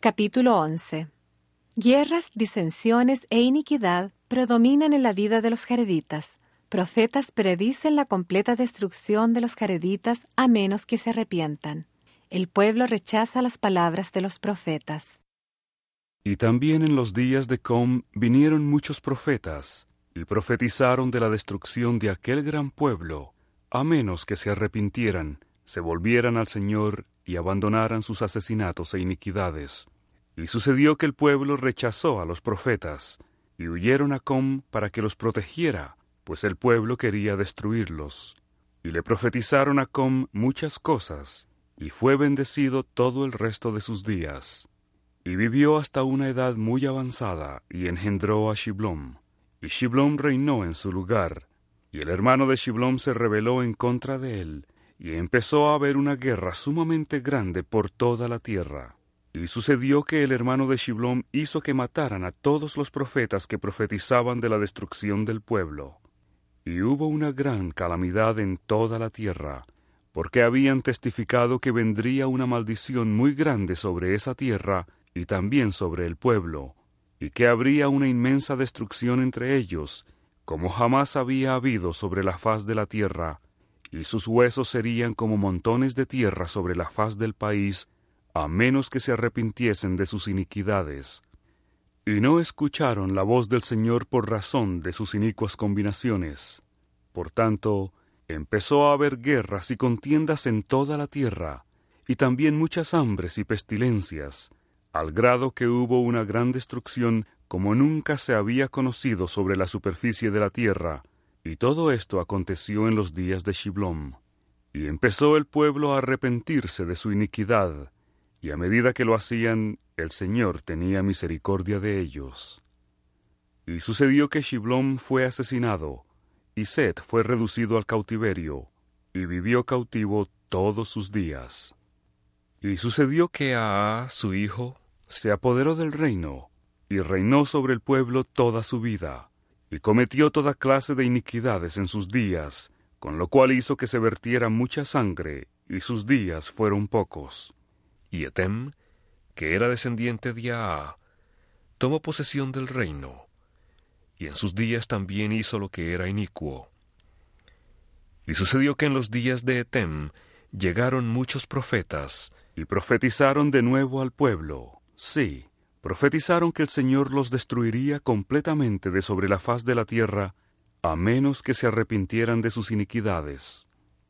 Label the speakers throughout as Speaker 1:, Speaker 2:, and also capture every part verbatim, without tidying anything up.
Speaker 1: Capítulo once. Guerras, disensiones e iniquidad predominan en la vida de los jareditas. Profetas predicen la completa destrucción de los jareditas a menos que se arrepientan. El pueblo rechaza las palabras de los profetas.
Speaker 2: Y también en los días de Com vinieron muchos profetas, y profetizaron de la destrucción de aquel gran pueblo, a menos que se arrepintieran, se volvieran al Señor y abandonaran sus asesinatos e iniquidades. Y sucedió que el pueblo rechazó a los profetas, y huyeron a Com para que los protegiera, pues el pueblo quería destruirlos. Y le profetizaron a Com muchas cosas, y fue bendecido todo el resto de sus días. Y vivió hasta una edad muy avanzada, y engendró a Shiblom. Y Shiblom reinó en su lugar, y el hermano de Shiblom se rebeló en contra de él, y empezó a haber una guerra sumamente grande por toda la tierra. Y sucedió que el hermano de Shiblom hizo que mataran a todos los profetas que profetizaban de la destrucción del pueblo. Y hubo una gran calamidad en toda la tierra, porque habían testificado que vendría una maldición muy grande sobre esa tierra y también sobre el pueblo, y que habría una inmensa destrucción entre ellos, como jamás había habido sobre la faz de la tierra, y sus huesos serían como montones de tierra sobre la faz del país, a menos que se arrepintiesen de sus iniquidades. Y no escucharon la voz del Señor por razón de sus inicuas combinaciones. Por tanto, empezó a haber guerras y contiendas en toda la tierra, y también muchas hambres y pestilencias, al grado que hubo una gran destrucción como nunca se había conocido sobre la superficie de la tierra, y todo esto aconteció en los días de Shiblom. Y empezó el pueblo a arrepentirse de su iniquidad, y a medida que lo hacían, el Señor tenía misericordia de ellos. Y sucedió que Shiblom fue asesinado, y Set fue reducido al cautiverio, y vivió cautivo todos sus días. Y sucedió que Aa, su hijo, se apoderó del reino, y reinó sobre el pueblo toda su vida, y cometió toda clase de iniquidades en sus días, con lo cual hizo que se vertiera mucha sangre, y sus días fueron pocos.
Speaker 3: Y Etem, que era descendiente de Aa, tomó posesión del reino, y en sus días también hizo lo que era inicuo. Y sucedió que en los días de Etem llegaron muchos profetas,
Speaker 2: y profetizaron de nuevo al pueblo. Sí, profetizaron que el Señor los destruiría completamente de sobre la faz de la tierra, a menos que se arrepintieran de sus iniquidades.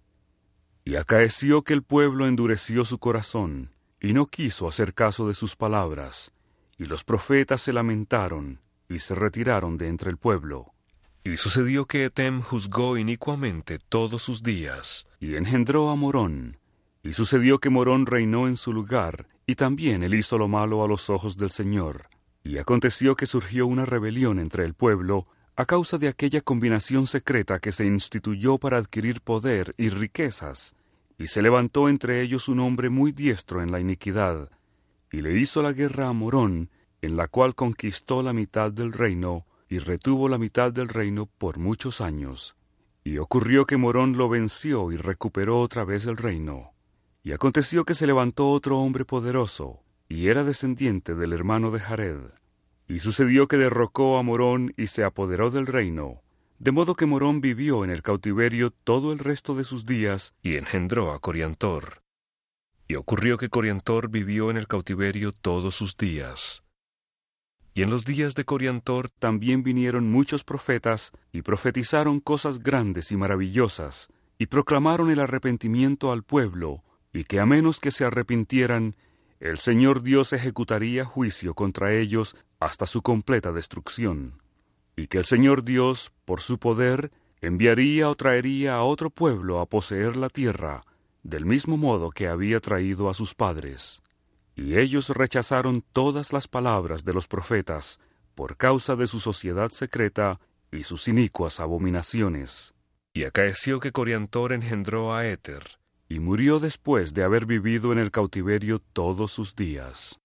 Speaker 2: Y acaeció que el pueblo endureció su corazón, y no quiso hacer caso de sus palabras, y los profetas se lamentaron, y se retiraron de entre el pueblo.
Speaker 3: Y sucedió que Etem juzgó inicuamente todos sus días,
Speaker 2: y engendró a Morón. Y sucedió que Morón reinó en su lugar, y también él hizo lo malo a los ojos del Señor. Y aconteció que surgió una rebelión entre el pueblo, a causa de aquella combinación secreta que se instituyó para adquirir poder y riquezas, y se levantó entre ellos un hombre muy diestro en la iniquidad, y le hizo la guerra a Morón, en la cual conquistó la mitad del reino, y retuvo la mitad del reino por muchos años. Y ocurrió que Morón lo venció y recuperó otra vez el reino. Y aconteció que se levantó otro hombre poderoso, y era descendiente del hermano de Jared. Y sucedió que derrocó a Morón y se apoderó del reino, de modo que Morón vivió en el cautiverio todo el resto de sus días,
Speaker 3: y engendró a Coriantor. Y ocurrió que Coriantor vivió en el cautiverio todos sus días. Y en los días de Coriantor
Speaker 2: también vinieron muchos profetas, y profetizaron cosas grandes y maravillosas, y proclamaron el arrepentimiento al pueblo, y que a menos que se arrepintieran, el Señor Dios ejecutaría juicio contra ellos hasta su completa destrucción, y que el Señor Dios, por su poder, enviaría o traería a otro pueblo a poseer la tierra, del mismo modo que había traído a sus padres. Y ellos rechazaron todas las palabras de los profetas, por causa de su sociedad secreta y sus inicuas abominaciones.
Speaker 3: Y acaeció que Coriantor engendró a Éter,
Speaker 2: y murió después de haber vivido en el cautiverio todos sus días.